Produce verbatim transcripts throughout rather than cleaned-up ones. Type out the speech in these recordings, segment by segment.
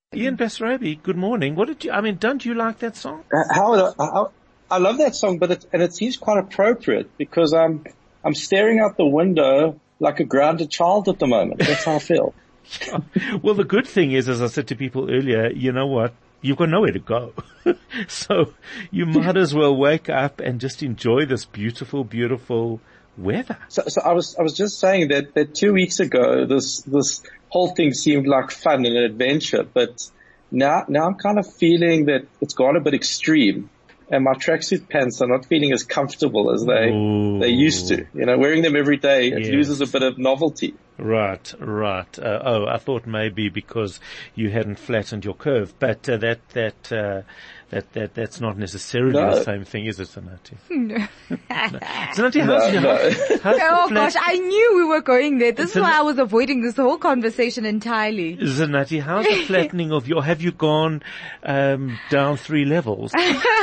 Ian Basrabi, good morning. What did you, I mean, don't you like that song? Uh, Howard, I, I, I love that song, but it, and it seems quite appropriate because I'm, I'm staring out the window like a grounded child at the moment. That's how I feel. Well, the good thing is, as I said to people earlier, you know what? You've got nowhere to go. So you might as well wake up and just enjoy this beautiful, beautiful weather. So, so I was, I was just saying that, that two weeks ago, this, this whole thing seemed like fun and an adventure, but now, now I'm kind of feeling that it's gone a bit extreme, and my tracksuit pants are not feeling as comfortable as they, Ooh. they used to. You know, wearing them every day, it Yes. loses a bit of novelty. Right, right. Uh, oh, I thought maybe because you hadn't flattened your curve, but uh, that that uh, that that that's not necessarily No. the same thing, is it, Sanati? No. Sanati, how's, No, your, no. how's, how's Oh the flat- gosh, I knew we were going there. This is Isn't why it- I was avoiding this whole conversation entirely. Zanati, how's the flattening of your? Have you gone um, down three levels?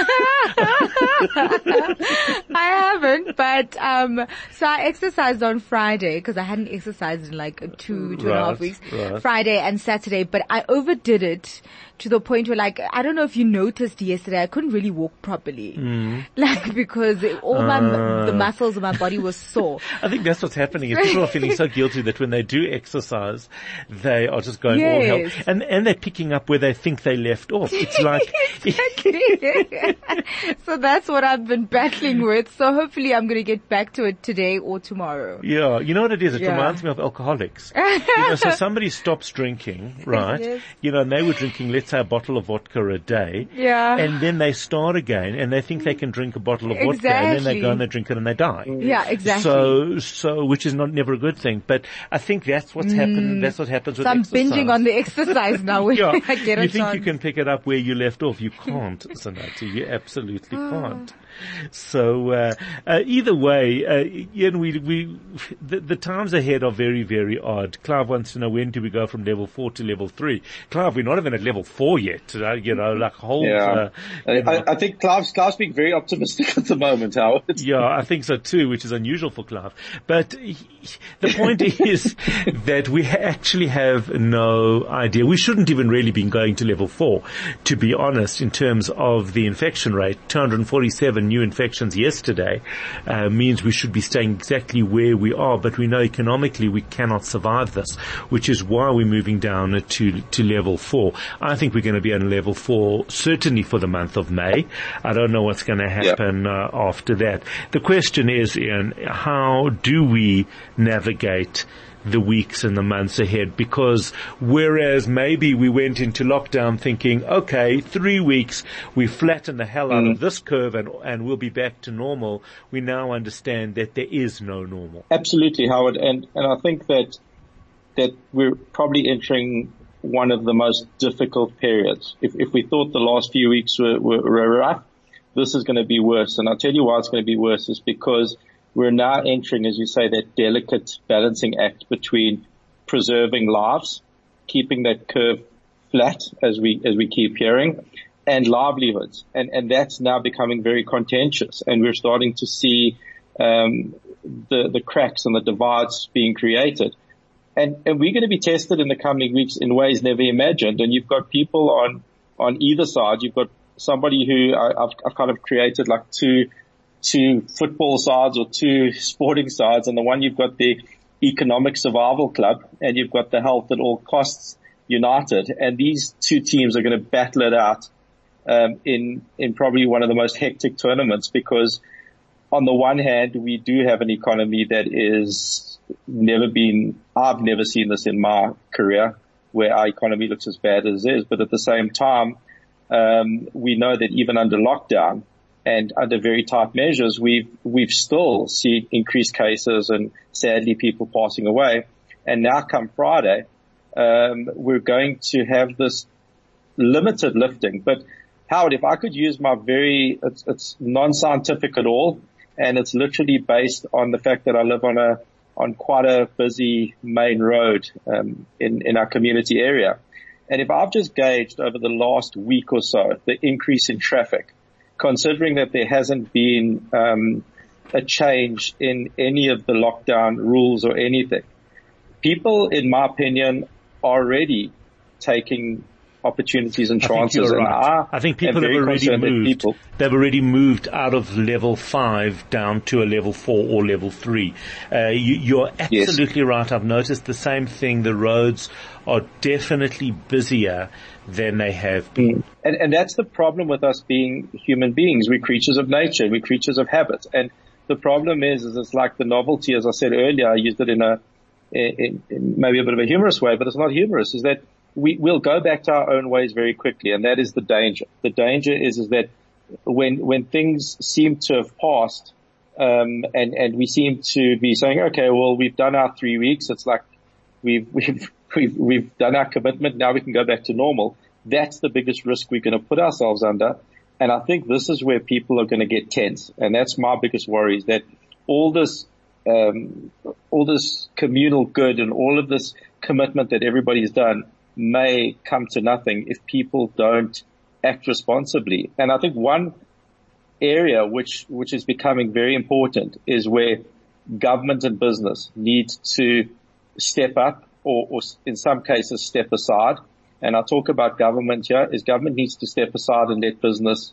I haven't, but um so I exercised on Friday because I hadn't exercised in like two, two and a half Right, weeks. right. Friday and Saturday, but I overdid it to the point where, like, I don't know if you noticed yesterday, I couldn't really walk properly. Like, because it- all my, Ah. the muscles of my body was sore. I think that's what's happening. Is people are feeling so guilty that when they do exercise, they are just going all Yes. hell, and and they're picking up where they think they left off. It's like. So that's what I've been battling with. So hopefully I'm going to get back to it today or tomorrow. Yeah, you know what it is? It Yeah. reminds me of alcoholics. You know, so somebody stops drinking, right? Yes. You know, and they were drinking, let's say, a bottle of vodka a day. Yeah. And then they start again, and they think they can drink a bottle of vodka, and then they Exactly. go and they drink it and they die. Yeah, exactly. So, so, which is not never a good thing. But I think that's what's happened. That's what happens with So I'm exercise. binging on the exercise now. When Yeah, I get a you think chance. you can pick it up where you left off. You can't, Sanati. You absolutely Ah. can't. So, uh, uh, either way, uh, Ian, we, we, the, the times ahead are very, very odd. Clive wants to know, when do we go from level four to level three? Clive, we're not even at level four yet, uh, you know, like whole, Yeah. uh, you know. I, I think Clive's, Clive's being very optimistic at the moment, Howard. Yeah, I think so too, which is unusual for Clive. But he- the point is that we ha- actually have no idea. We shouldn't even really be going to level four, to be honest, in terms of the infection rate. two hundred forty-seven new infections yesterday uh, means we should be staying exactly where we are, but we know economically we cannot survive this, which is why we're moving down to to level four. I think we're going to be on level four certainly for the month of May. I don't know what's going to happen uh, after that. The question is, Ian, how do we navigate the weeks and the months ahead? Because whereas maybe we went into lockdown thinking, okay, three weeks, we flatten the hell out of this curve and, and we'll be back to normal, we now understand that there is no normal. Absolutely, Howard. And, and I think that, that we're probably entering one of the most difficult periods. If, if we thought the last few weeks were, were, were rough, this is going to be worse. And I'll tell you why it's going to be worse is because we're now entering, as you say, that delicate balancing act between preserving lives, keeping that curve flat, as we, as we keep hearing, and livelihoods. And, and that's now becoming very contentious. And we're starting to see, um, the, the cracks and the divides being created. And, and we're going to be tested in the coming weeks in ways never imagined. And you've got people on, on either side. You've got somebody who I, I've, I've kind of created like two, two football sides or two sporting sides. And the one you've got the economic survival club and you've got the health at all costs united. And these two teams are going to battle it out, um, in, in probably one of the most hectic tournaments, because on the one hand, we do have an economy that is never been, I've never seen this in my career where our economy looks as bad as it is. But at the same time, um, we know that even under lockdown and under very tight measures, we've, we've still seen increased cases and sadly people passing away. And now come Friday, um, we're going to have this limited lifting. But Howard, if I could use my very, it's, it's non-scientific at all. And it's literally based on the fact that I live on a, on quite a busy main road, um, in, in our community area. And if I've just gauged over the last week or so, the increase in traffic, considering that there hasn't been, um, a change in any of the lockdown rules or anything, people, in my opinion, are already taking opportunities and I think chances. you're And right. I, I think people am have very already concerned that moved. people, They've already moved out of level five down to a level four or level three. Uh, you, you're absolutely yes. right. I've noticed the same thing. The roads are definitely busier than they have been. Mm. And, and that's the problem with us being human beings. We're creatures of nature. We're creatures of habit. And the problem is, is it's like the novelty, as I said earlier, I used it in a, in, in maybe a bit of a humorous way, but it's not humorous, is that we will go back to our own ways very quickly. And that is the danger. The danger is, is that when, when things seem to have passed, um, and, and we seem to be saying, okay, well, we've done our three weeks. It's like we've, we've, we've, we've done our commitment. Now we can go back to normal. That's the biggest risk we're going to put ourselves under. And I think this is where people are going to get tense. And that's my biggest worry, is that all this, um, all this communal good and all of this commitment that everybody's done may come to nothing if people don't act responsibly. And I think one area which, which is becoming very important is where government and business need to step up, or, or in some cases step aside. And I talk about government here, is government needs to step aside and let business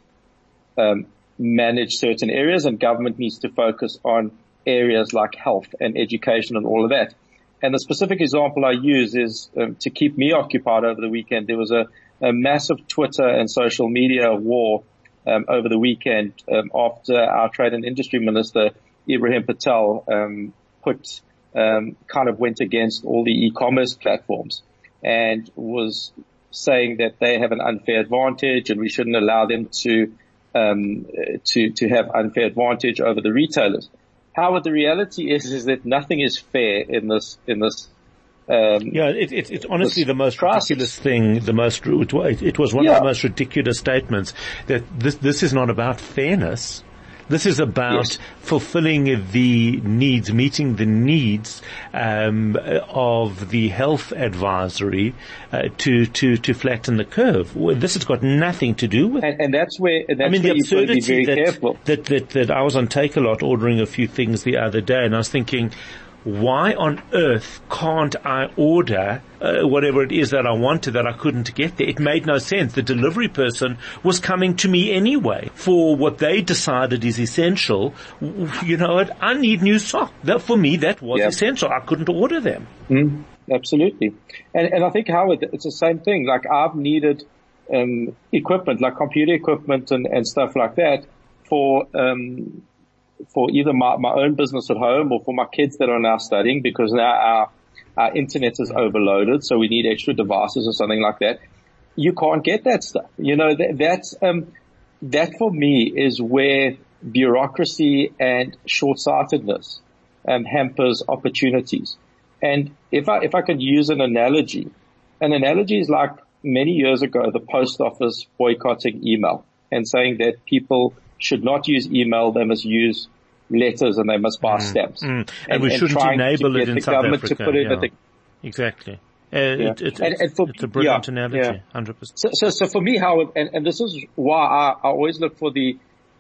um, manage certain areas, and government needs to focus on areas like health and education and all of that. And the specific example I use is um, to keep me occupied over the weekend. There was a, a massive Twitter and social media war um, over the weekend um, after our Trade and Industry Minister, Ibrahim Patel, um, put um, kind of went against all the e-commerce platforms and was saying that they have an unfair advantage and we shouldn't allow them to um, to to have unfair advantage over the retailers. However, the reality is is that nothing is fair in this in this. Um, yeah, it, it, it's honestly the most crisis. ridiculous thing. The most it, it was one yeah. of the most ridiculous statements that this this is not about fairness. This is about yes. fulfilling the needs, meeting the needs um, of the health advisory uh, to to to flatten the curve. This has got nothing to do with. And, and that's where that's I mean, where the you've got to be absurdity very that, careful. that that that I was on Takealot ordering a few things the other day, and I was thinking, why on earth can't I order uh, whatever it is that I wanted that I couldn't get there? It made no sense. The delivery person was coming to me anyway for what they decided is essential. You know what? I need new socks. That, for me, that was yep. essential. I couldn't order them. Mm, absolutely. And, and I think, Howard, it's the same thing. Like, I've needed um, equipment, like computer equipment and, and stuff like that for um for either my, my own business at home or for my kids that are now studying, because now our, our internet is overloaded. So we need extra devices or something like that. You can't get that stuff. You know, that, that's, um, that for me is where bureaucracy and short-sightedness, um, hampers opportunities. And if I, if I could use an analogy, an analogy is like many years ago, the post office boycotting email and saying that people should not use email, they must use letters and they must buy mm, stamps. Mm. And, and we shouldn't enable it in South Africa. To put it yeah. the, exactly. Uh, yeah. it, it, and, and for, it's a brilliant yeah, analogy, yeah. one hundred percent. So, so, so for me, Howard, and, and this is why I, I always look for the,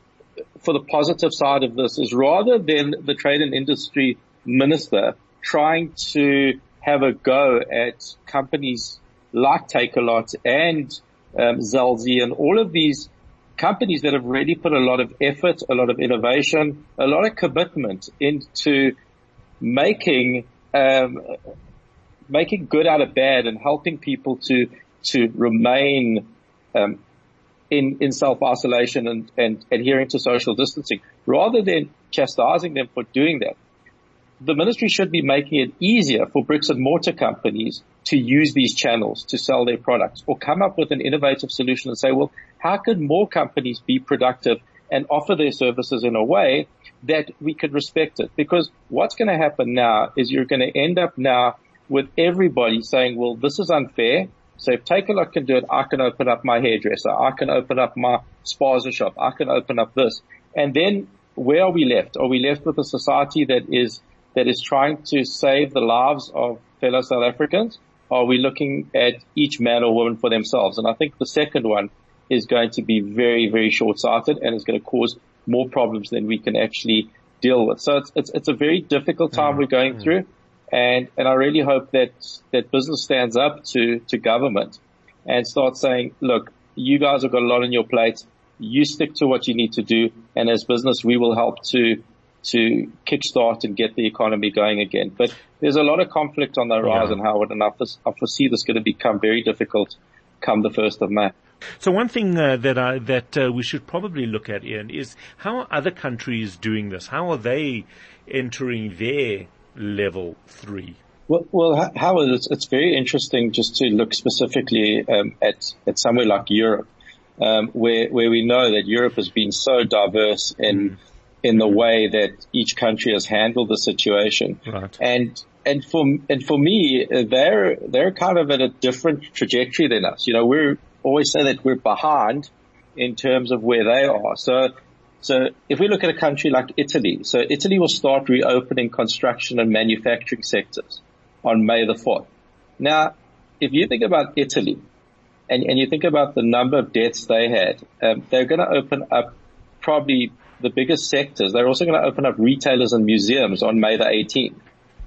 for the positive side of this, is rather than the Trade and Industry Minister trying to have a go at companies like Takealot and um, Zelzi and all of these companies that have really put a lot of effort, a lot of innovation, a lot of commitment into making, um, making good out of bad and helping people to, to remain, um, in, in self-isolation and, and adhering to social distancing, rather than chastising them for doing that. The ministry should be making it easier for bricks and mortar companies to use these channels to sell their products, or come up with an innovative solution and say, well, how can more companies be productive and offer their services in a way that we could respect it? Because what's going to happen now is you're going to end up now with everybody saying, well, this is unfair. So if Takealot can do it, I can open up my hairdresser. I can open up my spaza shop. I can open up this. And then where are we left? Are we left with a society that is that is trying to save the lives of fellow South Africans? Or are we looking at each man or woman for themselves? And I think the second one is going to be very, very short-sighted and is going to cause more problems than we can actually deal with. So it's it's, it's a very difficult time mm-hmm. we're going through. And, and I really hope that, that business stands up to, to government and start saying, look, you guys have got a lot on your plate. You stick to what you need to do. And as business, we will help to, to kickstart and get the economy going again. But there's a lot of conflict on the horizon, yeah. Howard, and I foresee this going to become very difficult come the first of May. So one thing uh, that I, that uh, we should probably look at, Ian, is how are other countries doing this? How are they entering their level three? Well, well Howard, it's, it's very interesting just to look specifically um, at, at somewhere like Europe, um, where where we know that Europe has been so diverse in mm. in the way that each country has handled the situation. Right. And and for and for me, they're they're kind of at a different trajectory than us. You know, we're always say that we're behind in terms of where they are. So, so if we look at a country like Italy, so Italy will start reopening construction and manufacturing sectors on May the fourth. Now, if you think about Italy and, and you think about the number of deaths they had, um, they're going to open up probably the biggest sectors. They're also going to open up retailers and museums on May the eighteenth,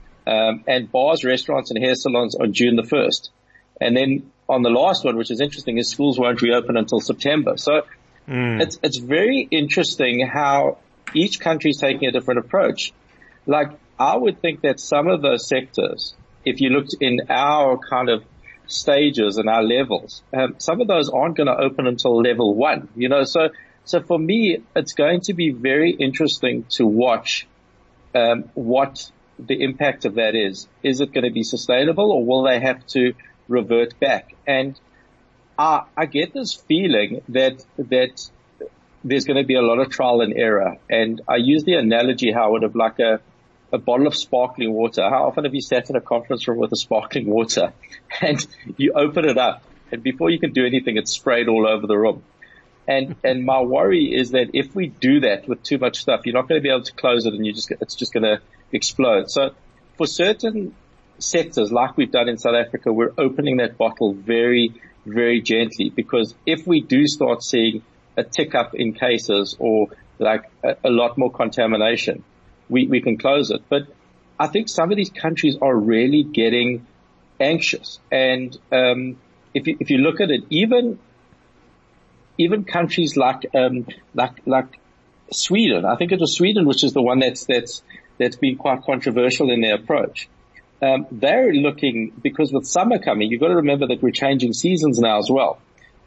um, and bars, restaurants and hair salons on June the first. And then on the last one, which is interesting, is schools won't reopen until September. So mm. it's it's very interesting how each country is taking a different approach. Like, I would think that some of those sectors, if you looked in our kind of stages and our levels, um, some of those aren't going to open until level one. You know, so so for me, it's going to be very interesting to watch um, what the impact of that is. Is it going to be sustainable, or will they have to revert back? And uh, I get this feeling that that there's going to be a lot of trial and error. And I use the analogy, Howard, of like a, a bottle of sparkling water. How often have you sat in a conference room with a sparkling water and you open it up and before you can do anything, it's sprayed all over the room? And and my worry is that if we do that with too much stuff, you're not going to be able to close it, and you just it's just going to explode. So for certain sectors, like we've done in South Africa, we're opening that bottle very, very gently, because if we do start seeing a tick up in cases or like a, a lot more contamination, we, we can close it. But I think some of these countries are really getting anxious. And um, if you, if you look at it, even even countries like um, like like Sweden, I think it was Sweden, which is the one that's that's that's been quite controversial in their approach. Um, they're looking, because with summer coming, you've got to remember that we're changing seasons now as well.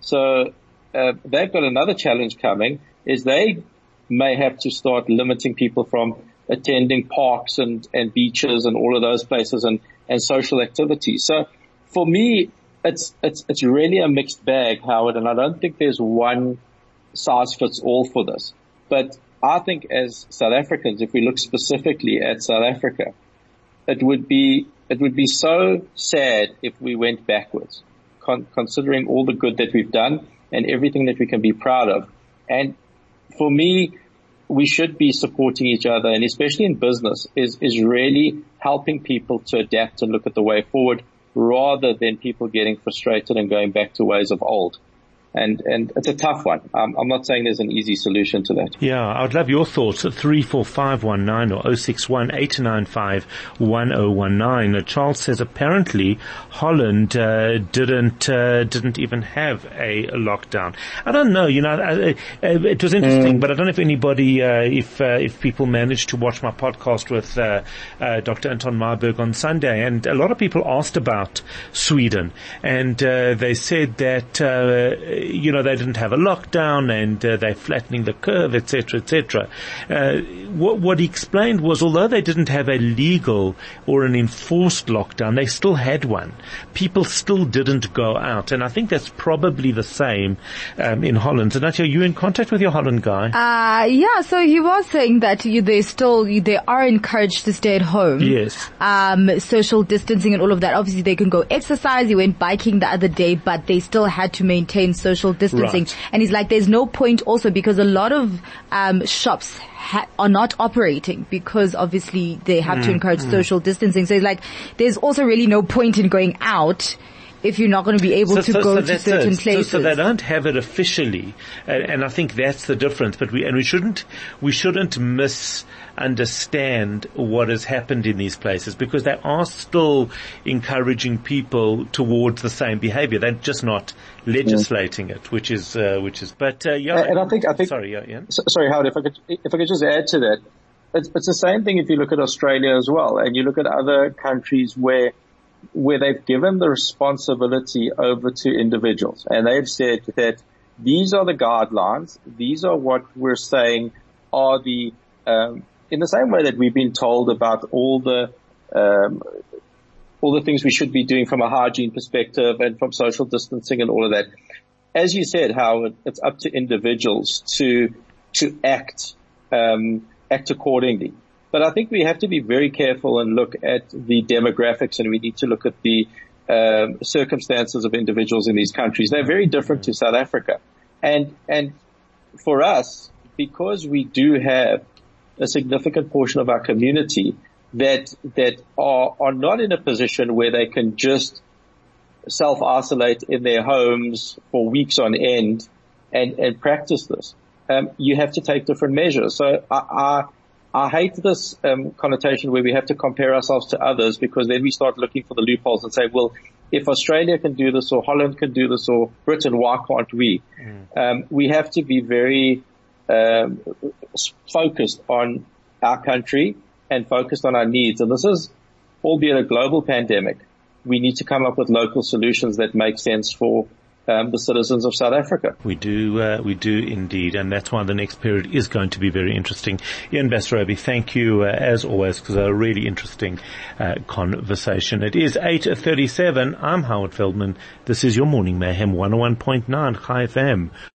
So uh, they've got another challenge coming, is they may have to start limiting people from attending parks and, and beaches and all of those places and, and social activities. So for me, it's it's it's really a mixed bag, Howard, and I don't think there's one size fits all for this. But I think as South Africans, if we look specifically at South Africa, it would be, it would be so sad if we went backwards, con- considering all the good that we've done and everything that we can be proud of. And for me, we should be supporting each other, and especially in business, is, is really helping people to adapt and look at the way forward, rather than people getting frustrated and going back to ways of old. And, and it's a tough one. Um, I'm not saying there's an easy solution to that. Yeah, I'd love your thoughts at three four five one nine or oh six one, eight nine five, one oh one nine. Uh, Charles says apparently Holland, uh, didn't, uh, didn't even have a, a lockdown. I don't know, you know, uh, uh, it was interesting, mm. but I don't know if anybody, uh, if, uh, if people managed to watch my podcast with, uh, uh, Doctor Anton Marburg on Sunday, and a lot of people asked about Sweden, and, uh, they said that, uh, you know, they didn't have a lockdown, and uh, they're flattening the curve, et cetera, et cetera. Uh, what, what he explained was, although they didn't have a legal or an enforced lockdown, they still had one. People still didn't go out, and I think that's probably the same um, in Holland. So, Nadia, are you in contact with your Holland guy? Uh, yeah, so he was saying that you, they still, you, they are encouraged to stay at home. Yes. Um, social distancing and all of that. Obviously, they can go exercise. He went biking the other day, but they still had to maintain social social distancing. Right. And he's like, there's no point also, because a lot of um shops ha- are not operating because obviously they have mm, to encourage mm. social distancing. So he's like, there's also really no point in going out if you're not going to be able so, to so, go so to certain so, places. So, so they don't have it officially, and, and I think that's the difference. But we and we shouldn't we shouldn't misunderstand what has happened in these places, because they are still encouraging people towards the same behaviour. They're just not legislating yeah. it, which is uh, which is. But uh, yeah, and I think I think sorry, yeah, yeah. sorry, Howard, if I could if I could just add to that, it's, it's the same thing if you look at Australia as well, and you look at other countries where. where they've given the responsibility over to individuals, and they've said that these are the guidelines, these are what we're saying are the, um, in the same way that we've been told about all the, um, all the things we should be doing from a hygiene perspective and from social distancing and all of that. As you said, Howard, it's up to individuals to, to act, um, act accordingly. But I think we have to be very careful and look at the demographics, and we need to look at the um, circumstances of individuals in these countries. They're very different to South Africa. And and for us, because we do have a significant portion of our community that that are, are not in a position where they can just self-isolate in their homes for weeks on end and, and practice this, um, you have to take different measures. So I, I I hate this um, connotation where we have to compare ourselves to others, because then we start looking for the loopholes and say, well, if Australia can do this, or Holland can do this, or Britain, why can't we? Mm. Um, we have to be very um, focused on our country and focused on our needs. And this is, albeit a global pandemic, we need to come up with local solutions that make sense for Um, the citizens of South Africa. We do, uh, we do indeed, and that's why the next period is going to be very interesting. Ian Basrabi, thank you uh, as always, because a really interesting uh, conversation. It is eight thirty-seven. I'm Howard Feldman. This is your Morning Mayhem one oh one point nine Chai F M.